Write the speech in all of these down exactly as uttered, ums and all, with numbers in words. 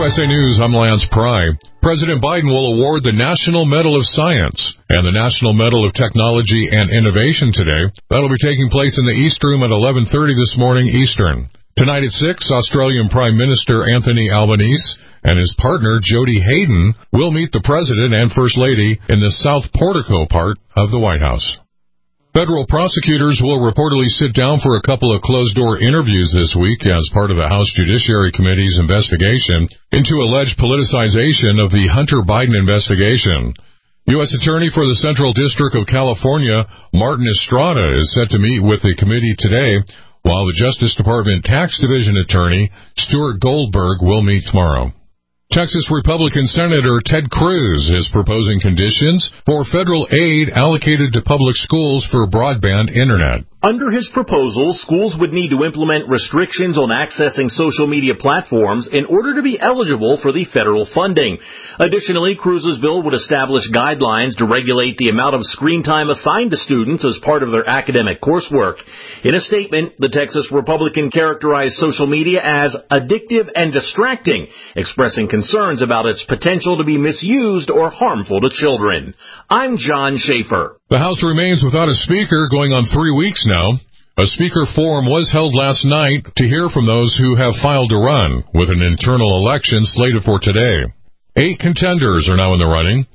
S A News, I'm Lance Pry. President Biden will award the National Medal of Science and the National Medal of Technology and Innovation today. That'll be taking place in the East Room at eleven thirty this morning Eastern. Tonight at six, Australian Prime Minister Anthony Albanese and his partner Jody Hayden will meet the President and First Lady in the South Portico part of the White House. Federal prosecutors will reportedly sit down for a couple of closed-door interviews this week as part of the House Judiciary Committee's investigation into alleged politicization of the Hunter Biden investigation. U S Attorney for the Central District of California, Martin Estrada, is set to meet with the committee today, while the Justice Department Tax Division Attorney, Stuart Goldberg, will meet tomorrow. Texas Republican Senator Ted Cruz is proposing conditions for federal aid allocated to public schools for broadband internet. Under his proposal, schools would need to implement restrictions on accessing social media platforms in order to be eligible for the federal funding. Additionally, Cruz's bill would establish guidelines to regulate the amount of screen time assigned to students as part of their academic coursework. In a statement, the Texas Republican characterized social media as addictive and distracting, expressing concerns about its potential to be misused or harmful to children. I'm John Schaefer. The House remains without a speaker going on three weeks now. A speaker forum was held last night to hear from those who have filed to run, with an internal election slated for today. Eight contenders are now in the running.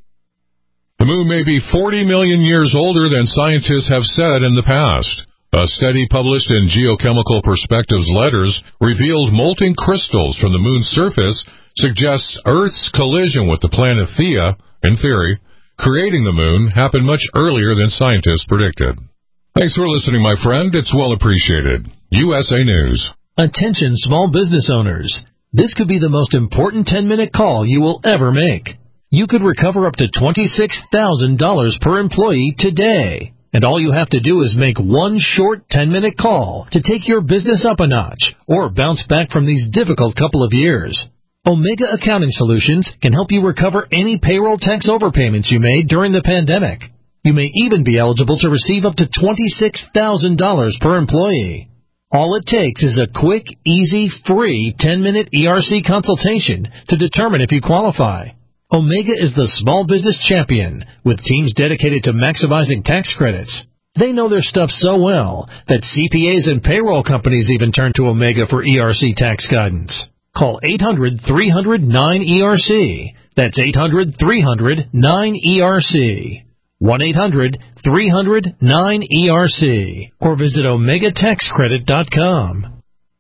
The moon may be forty million years older than scientists have said in the past. A study published in Geochemical Perspectives Letters revealed molten crystals from the moon's surface suggests Earth's collision with the planet Theia, in theory, creating the moon, happened much earlier than scientists predicted. Thanks for listening, my friend. It's well appreciated. U S A News. Attention small business owners. This could be the most important ten-minute call you will ever make. You could recover up to twenty-six thousand dollars per employee today. And all you have to do is make one short ten-minute call to take your business up a notch or bounce back from these difficult couple of years. Omega Accounting Solutions can help you recover any payroll tax overpayments you made during the pandemic. You may even be eligible to receive up to twenty-six thousand dollars per employee. All it takes is a quick, easy, free ten-minute E R C consultation to determine if you qualify. Omega is the small business champion with teams dedicated to maximizing tax credits. They know their stuff so well that C P As and payroll companies even turn to Omega for E R C tax guidance. Call eight hundred, three hundred, nine E R C. That's eight hundred, three hundred, nine E R C. one eight hundred, three hundred, nine E R C. Or visit omega tax credit dot com.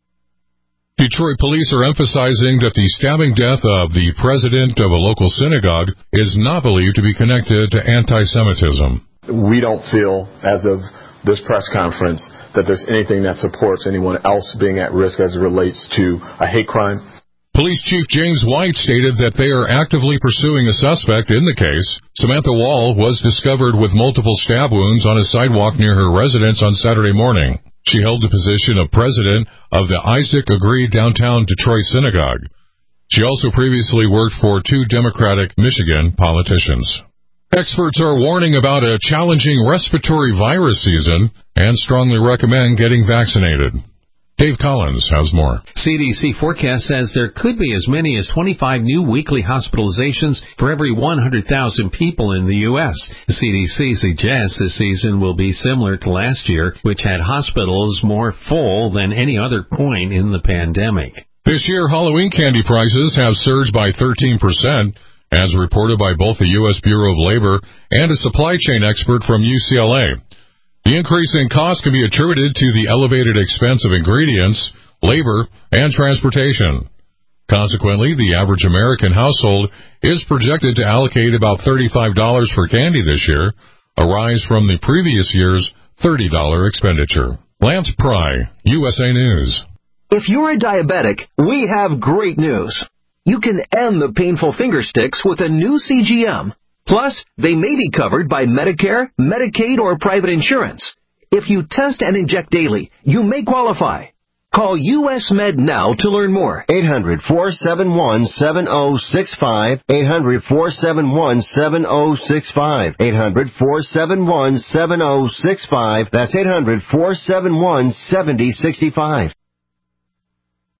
Detroit police are emphasizing that the stabbing death of the president of a local synagogue is not believed to be connected to anti-Semitism. We don't feel, as of this press conference, that there's anything that supports anyone else being at risk as it relates to a hate crime. Police Chief James White stated that they are actively pursuing a suspect in the case. Samantha Wall was discovered with multiple stab wounds on a sidewalk near her residence on Saturday morning. She held the position of president of the Isaac Agree downtown Detroit synagogue. She also previously worked for two Democratic Michigan politicians. Experts are warning about a challenging respiratory virus season and strongly recommend getting vaccinated. Dave Collins has more. C D C forecast says there could be as many as twenty-five new weekly hospitalizations for every one hundred thousand people in the U S. The C D C suggests this season will be similar to last year, which had hospitals more full than any other point in the pandemic. This year, Halloween candy prices have surged by thirteen percent, as reported by both the U S Bureau of Labor and a supply chain expert from U C L A. The increase in cost can be attributed to the elevated expense of ingredients, labor, and transportation. Consequently, the average American household is projected to allocate about thirty-five dollars for candy this year, a rise from the previous year's thirty dollars expenditure. Lance Pry, U S A News. If you're a diabetic, we have great news. You can end the painful finger sticks with a new C G M. Plus, they may be covered by Medicare, Medicaid, or private insurance. If you test and inject daily, you may qualify. Call U S Med now to learn more. eight hundred, four seven one, seven oh six five. eight hundred, four seven one, seven oh six five. eight hundred, four seven one, seven oh six five. That's eight hundred, four seven one, seven oh six five.